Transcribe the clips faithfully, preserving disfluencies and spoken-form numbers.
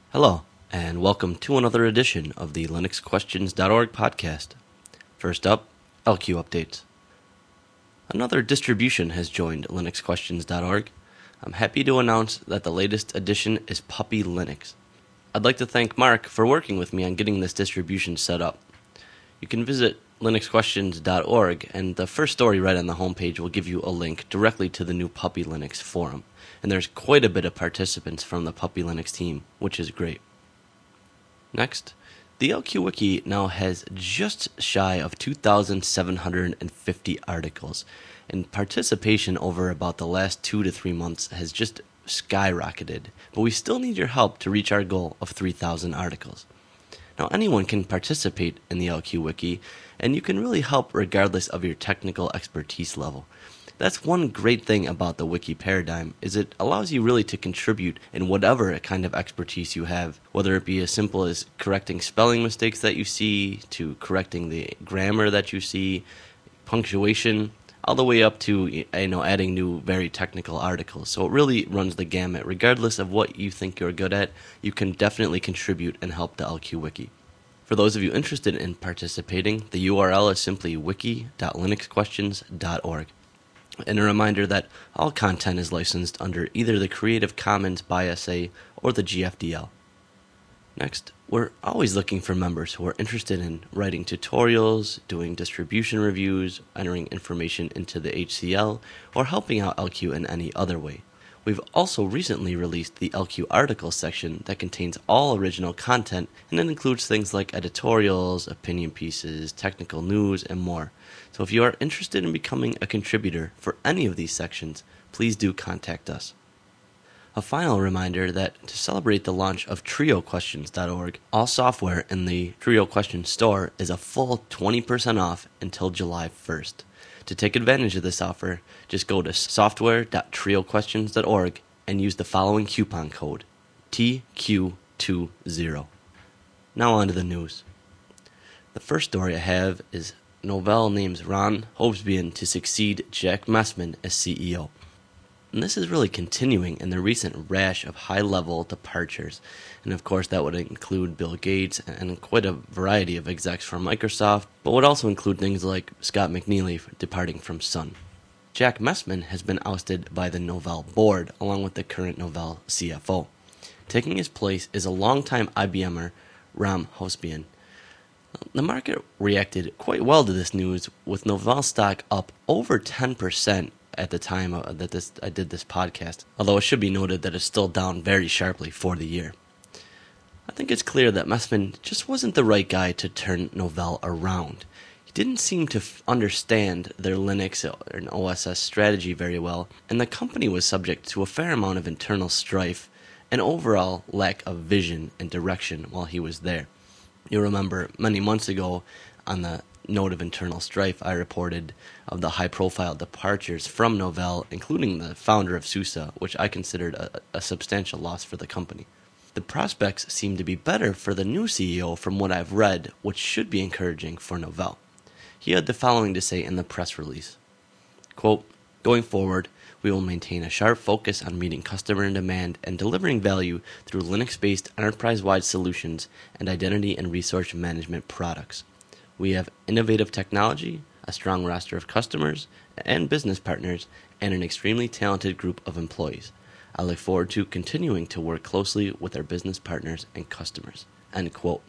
Hello, and welcome to another edition of the Linux Questions dot org podcast. First up, L Q updates. Another distribution has joined Linux Questions dot org. I'm happy to announce that the latest addition is Puppy Linux. I'd like to thank Mark for working with me on getting this distribution set up. You can visit Linux Questions dot org, and the first story right on the homepage will give you a link directly to the new Puppy Linux forum. And there's quite a bit of participants from the Puppy Linux team, which is great. Next, the L Q Wiki now has just shy of two thousand seven hundred fifty articles, and participation over about the last two to three months has just skyrocketed, but we still need your help to reach our goal of three thousand articles. Now, anyone can participate in the L Q Wiki, and you can really help regardless of your technical expertise level. That's one great thing about the wiki paradigm, is it allows you really to contribute in whatever kind of expertise you have, whether it be as simple as correcting spelling mistakes that you see, to correcting the grammar that you see, punctuation, all the way up to you know adding new very technical articles. So it really runs the gamut. Regardless of what you think you're good at, you can definitely contribute and help the L Q Wiki. For those of you interested in participating, the U R L is simply wiki dot linux questions dot org. And a reminder that all content is licensed under either the Creative Commons by S A or the G F D L. Next, we're always looking for members who are interested in writing tutorials, doing distribution reviews, entering information into the H C L, or helping out L Q in any other way. We've also recently released the L Q articles section that contains all original content, and it includes things like editorials, opinion pieces, technical news, and more. So if you are interested in becoming a contributor for any of these sections, please do contact us. A final reminder that to celebrate the launch of Trio Questions dot org, all software in the Trio Questions store is a full twenty percent off until July first. To take advantage of this offer, just go to software dot trio questions dot org and use the following coupon code, T Q twenty. Now on to the news. The first story I have is Novell names Ron Hobsbawm to succeed Jack Messman as C E O. And this is really continuing in the recent rash of high-level departures. And of course that would include Bill Gates and quite a variety of execs from Microsoft, but would also include things like Scott McNealy departing from Sun. Jack Messman has been ousted by the Novell board, along with the current Novell C F O. Taking his place is a longtime I B M er, Ron Hobsbawm. The market reacted quite well to this news, with Novell stock up over ten percent at the time that this I did this podcast, although it should be noted that it's still down very sharply for the year. I think it's clear that Messman just wasn't the right guy to turn Novell around. He didn't seem to f- understand their Linux and O S S strategy very well, and the company was subject to a fair amount of internal strife and overall lack of vision and direction while he was there. You'll remember many months ago, on the note of internal strife, I reported of the high-profile departures from Novell, including the founder of SUSE, which I considered a, a substantial loss for the company. The prospects seem to be better for the new C E O from what I've read, which should be encouraging for Novell. He had the following to say in the press release. Quote, "Going forward, we will maintain a sharp focus on meeting customer demand and delivering value through Linux-based enterprise-wide solutions and identity and resource management products. We have innovative technology, a strong roster of customers and business partners, and an extremely talented group of employees. I look forward to continuing to work closely with our business partners and customers." End quote.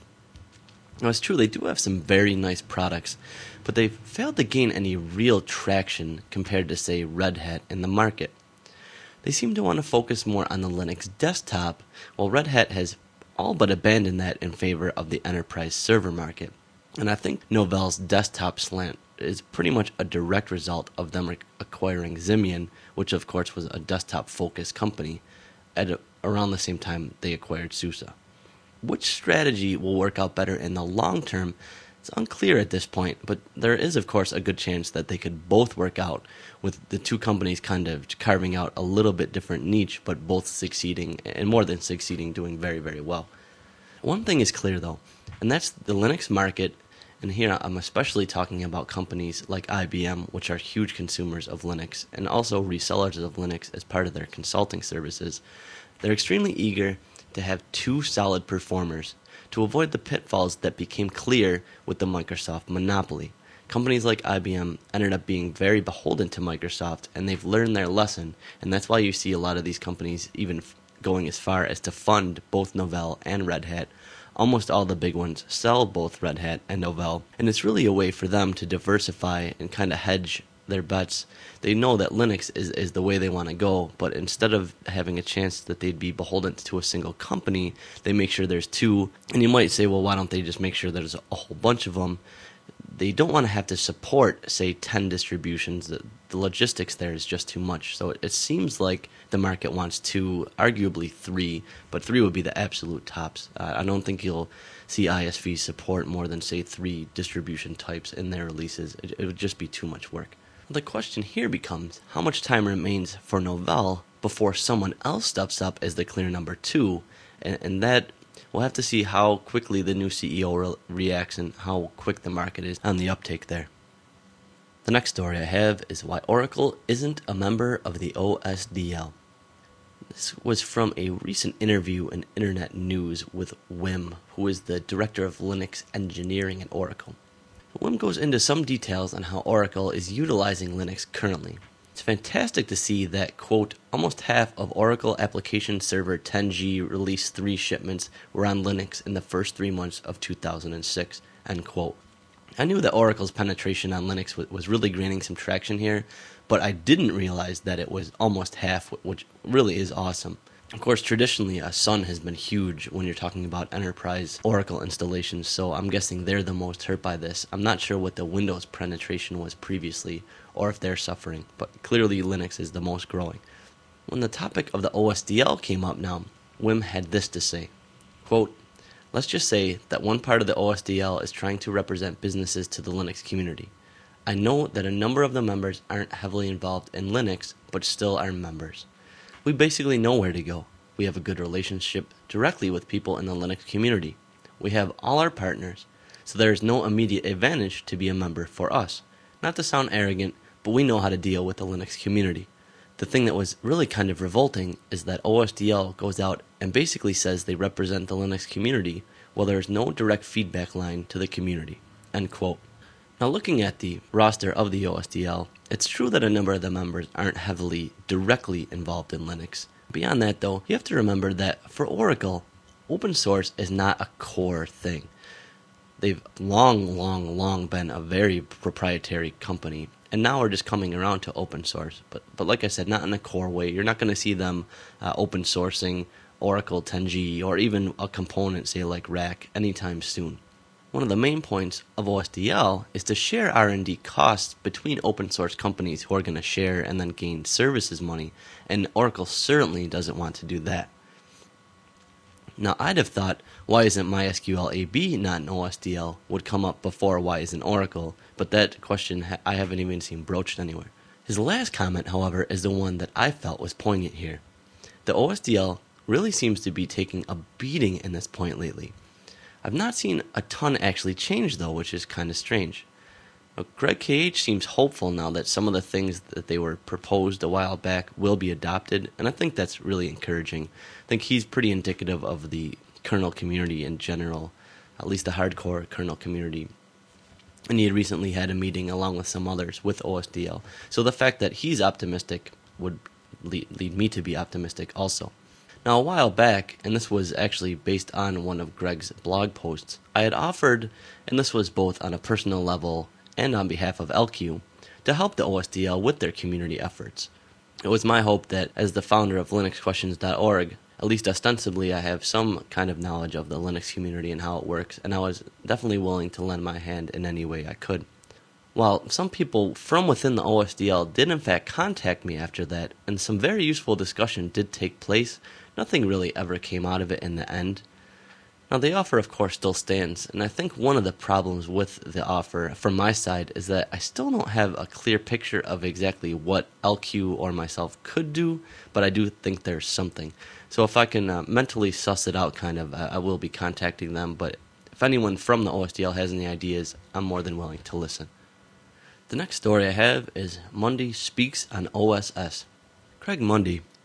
Now, it's true, they do have some very nice products, but they've failed to gain any real traction compared to, say, Red Hat in the market. They seem to want to focus more on the Linux desktop, while Red Hat has all but abandoned that in favor of the enterprise server market. And I think Novell's desktop slant is pretty much a direct result of them acquiring Ximian, which of course was a desktop-focused company, at a, around the same time they acquired SUSE. Which strategy will work out better in the long term is unclear at this point, but there is, of course, a good chance that they could both work out, with the two companies kind of carving out a little bit different niche, but both succeeding, and more than succeeding, doing very, very well. One thing is clear, though, and that's the Linux market, and here I'm especially talking about companies like I B M, which are huge consumers of Linux, and also resellers of Linux as part of their consulting services. They're extremely eager to have two solid performers to avoid the pitfalls that became clear with the Microsoft monopoly. Companies like I B M ended up being very beholden to Microsoft, and they've learned their lesson, and that's why you see a lot of these companies even f- going as far as to fund both Novell and Red Hat. Almost all the big ones sell both Red Hat and Novell, and it's really a way for them to diversify and kind of hedge their bets. They know that Linux is, is the way they want to go, but instead of having a chance that they'd be beholden to a single company, they make sure there's two. And you might say, well, why don't they just make sure there's a whole bunch of them? They don't want to have to support, say, ten distributions. The, the logistics there is just too much. So it, it seems like the market wants two, arguably three, but three would be the absolute tops. Uh, I don't think you'll see I S Vs support more than, say, three distribution types in their releases. It, it would just be too much work. The question here becomes, how much time remains for Novell before someone else steps up as the clear number two? And, and that, we'll have to see how quickly the new C E O re- reacts and how quick the market is on the uptake there. The next story I have is why Oracle isn't a member of the O S D L. This was from a recent interview in Internet News with Wim, who is the Director of Linux Engineering at Oracle. Wim goes into some details on how Oracle is utilizing Linux currently. It's fantastic to see that, quote, almost half of Oracle Application Server ten G Release three shipments were on Linux in the first three months of two thousand six, end quote. I knew that Oracle's penetration on Linux was really gaining some traction here, but I didn't realize that it was almost half, which really is awesome. Of course, traditionally, uh, Sun has been huge when you're talking about enterprise Oracle installations, so I'm guessing they're the most hurt by this. I'm not sure what the Windows penetration was previously, or if they're suffering, but clearly Linux is the most growing. When the topic of the O S D L came up now, Wim had this to say, quote, let's just say that one part of the O S D L is trying to represent businesses to the Linux community. I know that a number of the members aren't heavily involved in Linux, but still are members. We basically know where to go. We have a good relationship directly with people in the Linux community. We have all our partners, so there is no immediate advantage to be a member for us. Not to sound arrogant, but we know how to deal with the Linux community. The thing that was really kind of revolting is that O S D L goes out and basically says they represent the Linux community while there is no direct feedback line to the community, end quote. Now, looking at the roster of the O S D L, it's true that a number of the members aren't heavily, directly involved in Linux. Beyond that, though, you have to remember that for Oracle, open source is not a core thing. They've long, long, long been a very proprietary company, and now are just coming around to open source. But, but like I said, not in a core way. You're not going to see them uh, open sourcing Oracle ten G or even a component, say like Rack, anytime soon. One of the main points of O S D L is to share R and D costs between open source companies who are going to share and then gain services money, and Oracle certainly doesn't want to do that. Now, I'd have thought, why isn't MySQL A B not an O S D L would come up before why isn't Oracle, but that question ha- I haven't even seen broached anywhere. His last comment, however, is the one that I felt was poignant here. The O S D L really seems to be taking a beating in this point lately. I've not seen a ton actually change, though, which is kind of strange. Now, Greg K H seems hopeful now that some of the things that they were proposed a while back will be adopted, and I think that's really encouraging. I think he's pretty indicative of the kernel community in general, at least the hardcore kernel community. And he had recently had a meeting along with some others with O S D L. So the fact that he's optimistic would lead, lead me to be optimistic also. Now, a while back, and this was actually based on one of Greg's blog posts, I had offered, and this was both on a personal level and on behalf of L Q, to help the O S D L with their community efforts. It was my hope that, as the founder of Linux Questions dot org, at least ostensibly I have some kind of knowledge of the Linux community and how it works, and I was definitely willing to lend my hand in any way I could. While some people from within the O S D L did in fact contact me after that, and some very useful discussion did take place, nothing really ever came out of it in the end. Now, the offer, of course, still stands, and I think one of the problems with the offer from my side is that I still don't have a clear picture of exactly what L Q or myself could do, but I do think there's something. So if I can uh, mentally suss it out, kind of, I, I will be contacting them, but if anyone from the O S D L has any ideas, I'm more than willing to listen. The next story I have is Mundy speaks on O S S. Craig Mundy,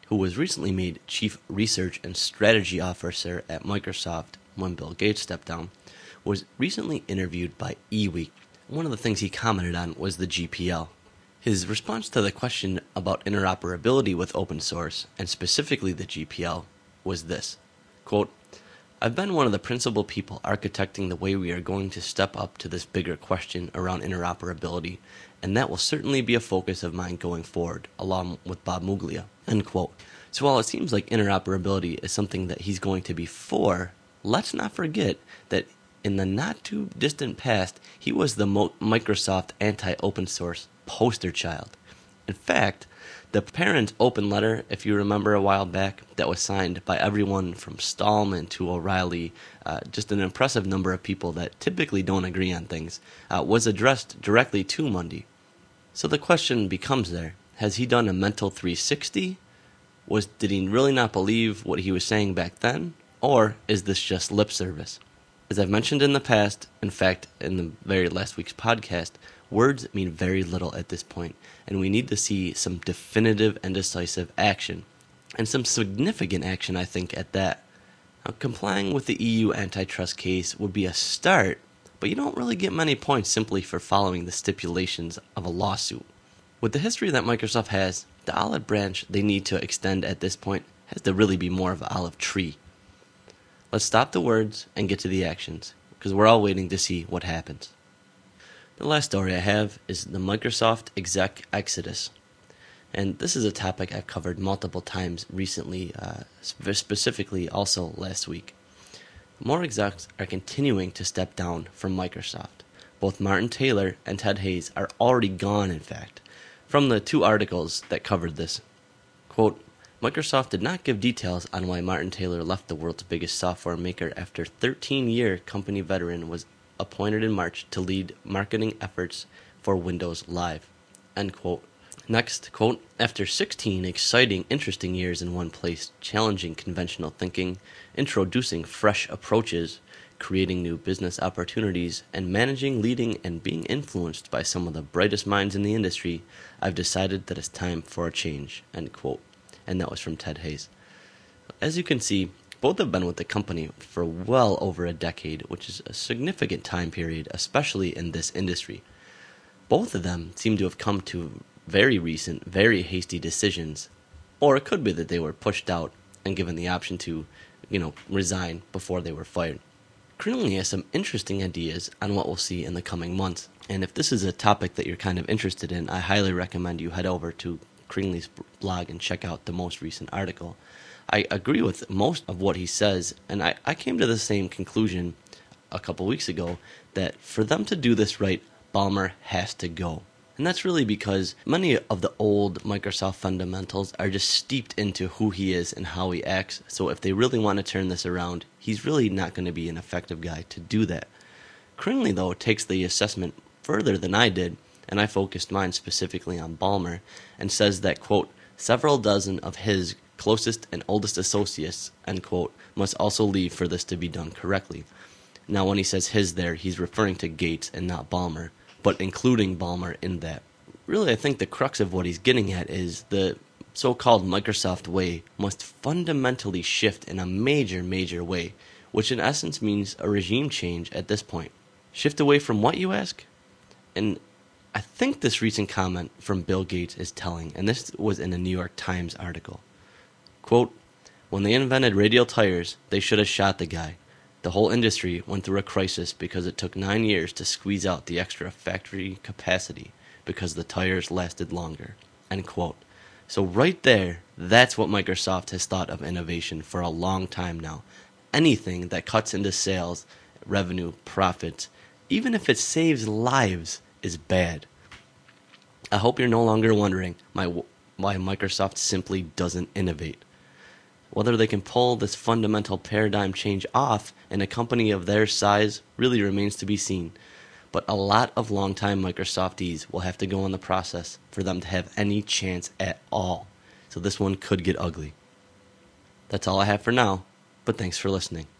who was recently made Chief Research and Strategy Officer at Microsoft when Bill Gates stepped down, was recently interviewed by eWeek. One of the things he commented on was the G P L. His response to the question about interoperability with open source, and specifically the G P L, was this, quote, "I've been one of the principal people architecting the way we are going to step up to this bigger question around interoperability, and that will certainly be a focus of mine going forward, along with Bob Muglia," end quote. So while it seems like interoperability is something that he's going to be for, let's not forget that in the not-too-distant past, he was the Mo- Microsoft anti-open source poster child. In fact, the parent open letter, if you remember a while back, that was signed by everyone from Stallman to O'Reilly, uh, just an impressive number of people that typically don't agree on things, uh, was addressed directly to Mundy. So the question becomes there, has he done a mental three sixty? Was Did he really not believe what he was saying back then? Or is this just lip service? As I've mentioned in the past, in fact, in the very last week's podcast, words mean very little at this point, and we need to see some definitive and decisive action, and some significant action, I think, at that. Now, complying with the E U antitrust case would be a start, but you don't really get many points simply for following the stipulations of a lawsuit. With the history that Microsoft has, the olive branch they need to extend at this point has to really be more of an olive tree. Let's stop the words and get to the actions, because we're all waiting to see what happens. The last story I have is the Microsoft exec exodus. And this is a topic I've covered multiple times recently, uh, specifically also last week. More execs are continuing to step down from Microsoft. Both Martin Taylor and Ted Hayes are already gone, in fact, from the two articles that covered this. Quote, "Microsoft did not give details on why Martin Taylor left the world's biggest software maker after thirteen-year company veteran was appointed in March to lead marketing efforts for Windows Live," end quote. Next, quote, "After sixteen exciting, interesting years in one place, challenging conventional thinking, introducing fresh approaches, creating new business opportunities, and managing, leading, and being influenced by some of the brightest minds in the industry, I've decided that it's time for a change," end quote. And that was from Ted Hayes. As you can see, both have been with the company for well over a decade, which is a significant time period, especially in this industry. Both of them seem to have come to very recent, very hasty decisions, or it could be that they were pushed out and given the option to, you know, resign before they were fired. Crinley has some interesting ideas on what we'll see in the coming months, and if this is a topic that you're kind of interested in, I highly recommend you head over to Crinley's blog and check out the most recent article. I agree with most of what he says, and I, I came to the same conclusion a couple weeks ago that for them to do this right, Ballmer has to go. And that's really because many of the old Microsoft fundamentals are just steeped into who he is and how he acts, so if they really want to turn this around, he's really not going to be an effective guy to do that. Crinley, though, takes the assessment further than I did, and I focused mine specifically on Ballmer, and says that, quote, "several dozen of his closest and oldest associates," end quote, "must also leave for this to be done correctly." Now, when he says his there, he's referring to Gates and not Ballmer, but including Ballmer in that. Really, I think the crux of what he's getting at is the so-called Microsoft way must fundamentally shift in a major, major way, which in essence means a regime change at this point. Shift away from what, you ask? And I think this recent comment from Bill Gates is telling, and this was in a New York Times article. Quote, "When they invented radial tires, they should have shot the guy. The whole industry went through a crisis because it took nine years to squeeze out the extra factory capacity because the tires lasted longer," end quote. So right there, that's what Microsoft has thought of innovation for a long time now. Anything that cuts into sales, revenue, profits, even if it saves lives, is bad. I hope you're no longer wondering my, why Microsoft simply doesn't innovate. Whether they can pull this fundamental paradigm change off in a company of their size really remains to be seen. But a lot of longtime Microsofties will have to go in the process for them to have any chance at all. So this one could get ugly. That's all I have for now, but thanks for listening.